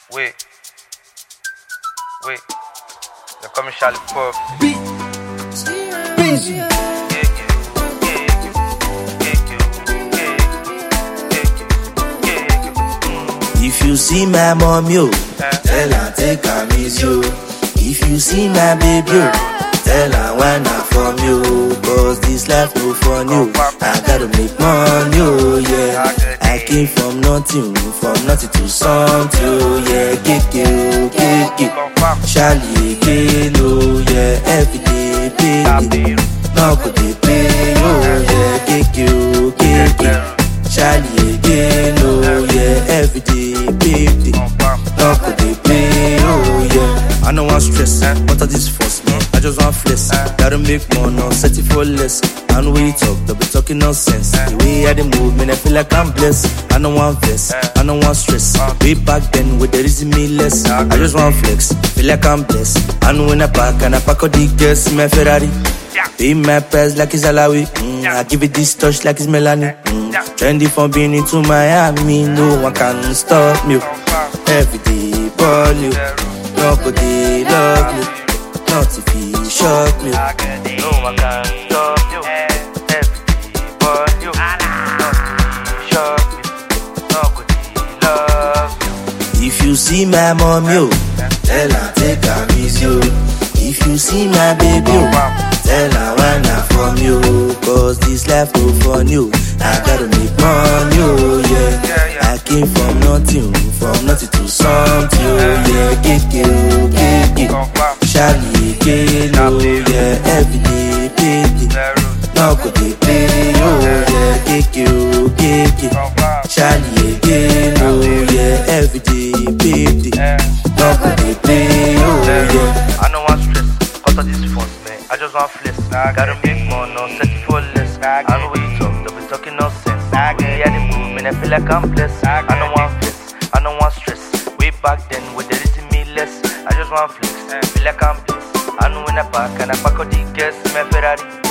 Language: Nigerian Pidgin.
Wait. They call me Charlie Pop. Busy. If you see my mom, yo, tell her take her miss you. If you see my baby, yo, tell her why not from you. Cause this life no fun, yo. I gotta make money, oh yeah. I came from nothing to something, oh yeah. Get. Charlie again, oh yeah. Every day, baby. Now could they pay, oh yeah. Get. Charlie again, oh yeah. Every day, baby. Now could they pay, oh yeah. I don't want stress, what are this force, man? I just want flex. Gotta make more, no, set it for less. And when you talk, they'll be talking nonsense. The way I dey move, man, I feel like I'm blessed. I don't want vest, I don't want stress. Way back then, with the reason me less. I just want flex, feel like I'm blessed. And when I pack all the girls in my Ferrari. Pay my price like it's Alawi. I give it this touch like it's Melanie. Trendy from being into Miami. No one can stop me. Every day, ball you. Nobody love you. Not if he shock me. No one can stop you. Every day, ball you. Not if he shock me. Nobody love you. If you see my mom, yo, tell her take her miss you. If you see my baby, yo, tell her why not from you. Cause this life no fun, you. I gotta make money, oh yeah. I came from nothing to something, oh yeah. Get. Charlie again, oh yeah. Every day, baby. Now could they pay, oh yeah. Get. Charlie again, oh yeah. Every day, baby. Now could they pay, oh yeah. I don't want stress, cause of this force, man. I just want flex. Gotta make more, no, set it for less. I know when you talk, they'll be talking nonsense. Yeah, the move, man, I feel like I'm blessed. I don't want flex, I don't want stress. Way back then, with the reason me less. I just want flex, feel like I'm blessed. I know when I pack all the girls in my Ferrari.